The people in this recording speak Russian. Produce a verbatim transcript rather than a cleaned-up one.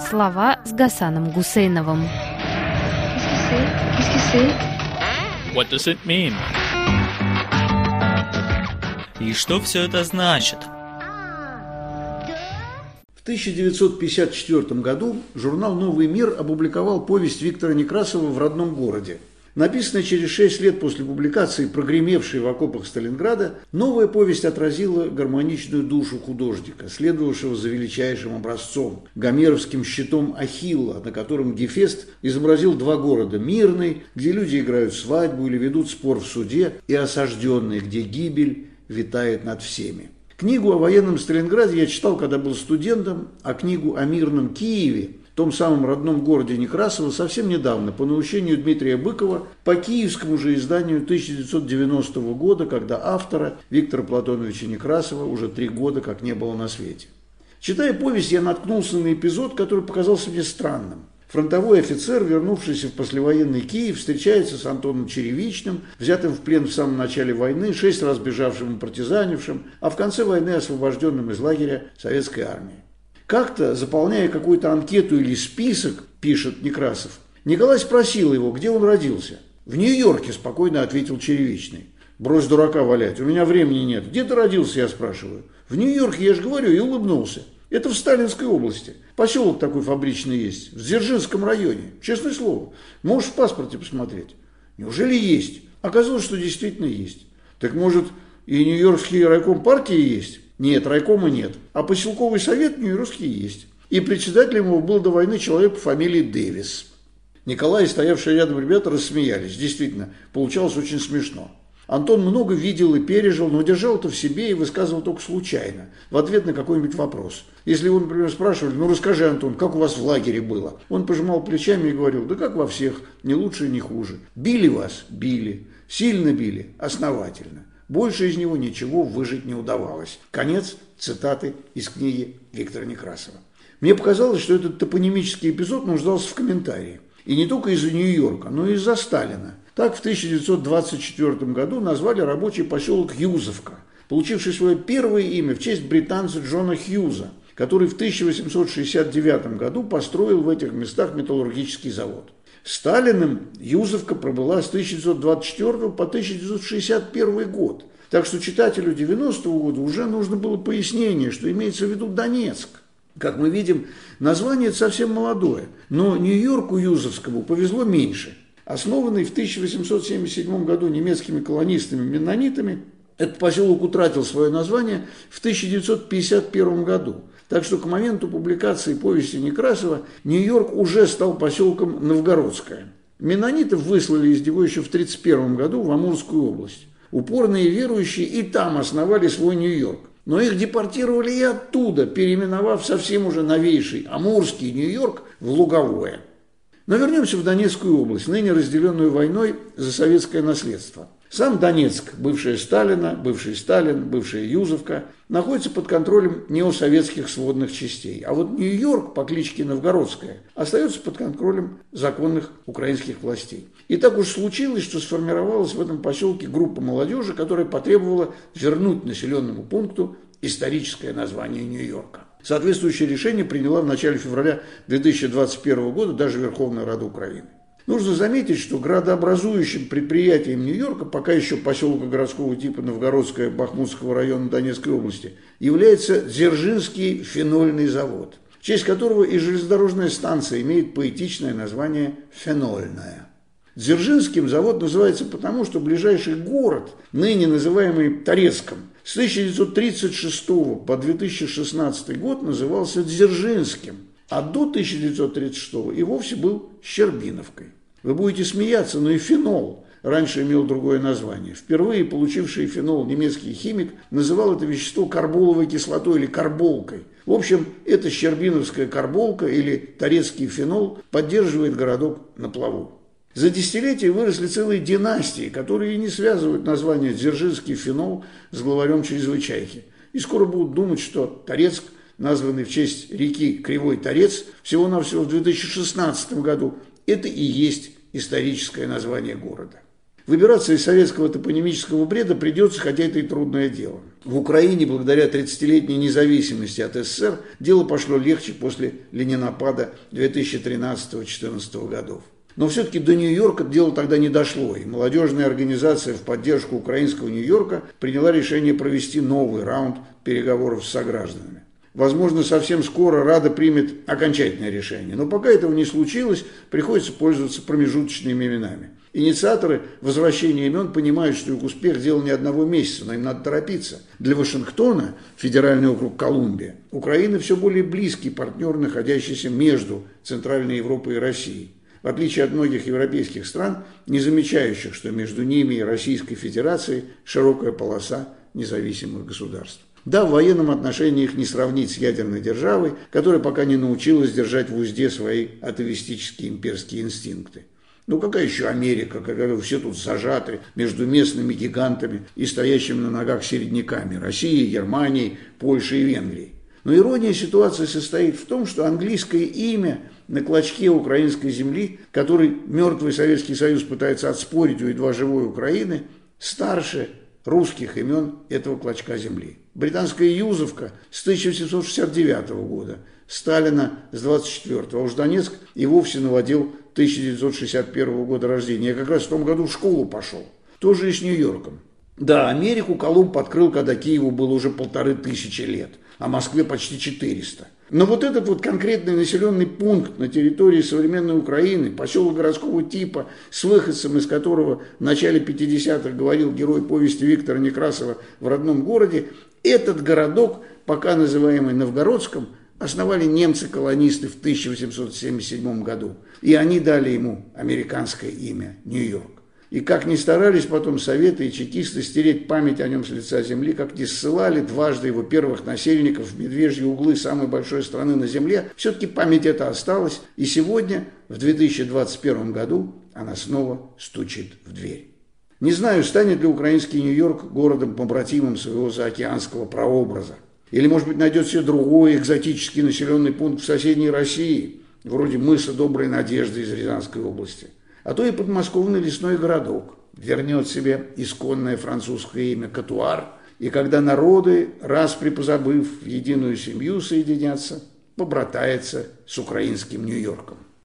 Слова с Гасаном Гусейновым. What does it mean? И что все это значит? В тысяча девятьсот пятьдесят четвёртом году журнал «Новый мир» опубликовал повесть Виктора Некрасова «В родном городе». Написанная через шесть лет после публикации, прогремевшей в окопах Сталинграда, новая повесть отразила гармоничную душу художника, следовавшего за величайшим образцом – гомеровским щитом Ахилла, на котором Гефест изобразил два города – мирный, где люди играют свадьбу или ведут спор в суде, и осажденный, где гибель витает над всеми. Книгу о военном Сталинграде я читал, когда был студентом, а книгу о мирном Киеве, в том самом родном городе Некрасова, совсем недавно, по наущению Дмитрия Быкова, по киевскому же изданию тысяча девятьсот девяностого года, когда автора Виктора Платоновича Некрасова уже три года как не было на свете. Читая повесть, я наткнулся на эпизод, который показался мне странным. Фронтовой офицер, вернувшийся в послевоенный Киев, встречается с Антоном Черевичным, взятым в плен в самом начале войны, шесть раз бежавшим и партизанившим, а в конце войны освобожденным из лагеря советской армии. Как-то, заполняя какую-то анкету или список, пишет Некрасов, Николай спросил его, где он родился. «В Нью-Йорке», спокойно ответил Черевичный. «Брось дурака валять, у меня времени нет. Где ты родился?» я спрашиваю. «В Нью-Йорке, я же говорю», и улыбнулся. «Это в Сталинской области. Поселок такой фабричный есть, в Дзержинском районе. Честное слово, можешь в паспорте посмотреть». «Неужели есть?» Оказалось, что действительно есть. «Так может и Нью-Йоркский райком партии есть?» «Нет, райкома нет, а поселковый совет нью-йоркский есть. И председателем его был до войны человек по фамилии Дэвис». Николай и стоявшие рядом ребята рассмеялись. Действительно, получалось очень смешно. Антон много видел и пережил, но держал это в себе и высказывал только случайно, в ответ на какой-нибудь вопрос. Если его, например, спрашивали: «Ну расскажи, Антон, как у вас в лагере было?» Он пожимал плечами и говорил: «Да как во всех, ни лучше, ни хуже. Били вас? Били. Сильно били? Основательно. Больше из него ничего выжить не удавалось». Конец цитаты из книги Виктора Некрасова. Мне показалось, что этот топонимический эпизод нуждался в комментарии. И не только из-за Нью-Йорка, но и из-за Сталина. Так в тысяча девятьсот двадцать четвёртом году назвали рабочий поселок Юзовка, получивший свое первое имя в честь британца Джона Хьюза, который в тысяча восемьсот шестьдесят девятом году построил в этих местах металлургический завод. Сталиным Юзовка пробыла с тысяча девятьсот двадцать четвёртого по тысяча девятьсот шестьдесят первый год. Так что читателю девяностого года уже нужно было пояснение, что имеется в виду Донецк. Как мы видим, название это совсем молодое, но Нью-Йорку Юзовскому повезло меньше. Основанный в тысяча восемьсот семьдесят седьмом году немецкими колонистами-меннонитами, этот поселок утратил свое название в тысяча девятьсот пятьдесят первом году. Так что к моменту публикации повести Некрасова Нью-Йорк уже стал поселком Новгородское. Меннонитов выслали из него еще в тридцать первом году в Амурскую область. Упорные верующие и там основали свой Нью-Йорк. Но их депортировали и оттуда, переименовав совсем уже новейший Амурский Нью-Йорк в Луговое. Но вернемся в Донецкую область, ныне разделенную войной за советское наследство. Сам Донецк, бывшая Сталина, бывший Сталин, бывшая Юзовка, находится под контролем неосоветских сводных частей. А вот Нью-Йорк по кличке Новгородская остается под контролем законных украинских властей. И так уж случилось, что сформировалась в этом поселке группа молодежи, которая потребовала вернуть населенному пункту историческое название Нью-Йорка. Соответствующее решение приняла в начале февраля две тысячи двадцать первого года даже Верховная Рада Украины. Нужно заметить, что градообразующим предприятием Нью-Йорка, пока еще поселка городского типа Новгородское Бахмутского района Донецкой области, является Дзержинский фенольный завод, в честь которого и железнодорожная станция имеет поэтичное название «Фенольная». Дзержинским завод называется потому, что ближайший город, ныне называемый Торецком, с тысяча девятьсот тридцать шестого по две тысячи шестнадцатый год назывался Дзержинским, а до тысяча девятьсот тридцать шестого и вовсе был Щербиновкой. Вы будете смеяться, но и фенол раньше имел другое название. Впервые получивший фенол немецкий химик называл это вещество карболовой кислотой или карболкой. В общем, эта щербиновская карболка или торецкий фенол поддерживает городок на плаву. За десятилетия выросли целые династии, которые и не связывают название Дзержинский фенол с главарем чрезвычайки. И скоро будут думать, что Торецк, названный в честь реки Кривой Торец, всего-навсего в две тысячи шестнадцатом году, это и есть историческое название города. Выбираться из советского топонимического бреда придется, хотя это и трудное дело. В Украине, благодаря тридцатилетней независимости от СССР, дело пошло легче после ленинопада две тысячи тринадцатого — две тысячи четырнадцатого годов. Но все-таки до Нью-Йорка дело тогда не дошло, и молодежная организация в поддержку украинского Нью-Йорка приняла решение провести новый раунд переговоров с согражданами. Возможно, совсем скоро Рада примет окончательное решение, но пока этого не случилось, приходится пользоваться промежуточными именами. Инициаторы возвращения имен понимают, что их успех – дело не одного месяца, но им надо торопиться. Для Вашингтона, федеральный округ Колумбия, Украина все более близкий партнер, находящийся между Центральной Европой и Россией. В отличие от многих европейских стран, не замечающих, что между ними и Российской Федерацией широкая полоса независимых государств. Да, в военном отношении их не сравнить с ядерной державой, которая пока не научилась держать в узде свои атовистические имперские инстинкты. Ну какая еще Америка, когда все тут зажаты между местными гигантами и стоящими на ногах середняками Россией, Германией, Польшей и Венгрией. Но ирония ситуации состоит в том, что английское имя на клочке украинской земли, который мертвый Советский Союз пытается отспорить у едва живой Украины, старше русских имен этого клочка земли. Британская Юзовка с тысяча восемьсот шестьдесят девятого года, Сталина с двадцать четвёртого, а уж Донецк и вовсе наводил тысяча девятьсот шестьдесят первого года рождения. Я как раз в том году в школу пошел, тоже и с Нью-Йорком. Да, Америку Колумб открыл, когда Киеву было уже полторы тысячи лет, а Москве почти четыреста. Но вот этот вот конкретный населенный пункт на территории современной Украины, поселок городского типа, с выходцем из которого в начале пятидесятых говорил герой повести Виктора Некрасова «В родном городе», этот городок, пока называемый Новгородском, основали немцы-колонисты в тысяча восемьсот семьдесят седьмом году. И они дали ему американское имя Нью-Йорк. И как ни старались потом советы и чекисты стереть память о нем с лица земли, как ни ссылали дважды его первых насельников в медвежьи углы самой большой страны на земле, все-таки память эта осталась, и сегодня, в две тысячи двадцать первом году, она снова стучит в дверь. Не знаю, станет ли украинский Нью-Йорк городом-побратимом своего заокеанского прообраза. Или, может быть, найдет себе другой экзотический населенный пункт в соседней России, вроде мыса Доброй Надежды из Рязанской области. А то и подмосковный лесной городок вернет себе исконное французское имя Катуар, и когда народы, раз припозабыв, в единую семью соединятся, побратается с украинским Нью-Йорком.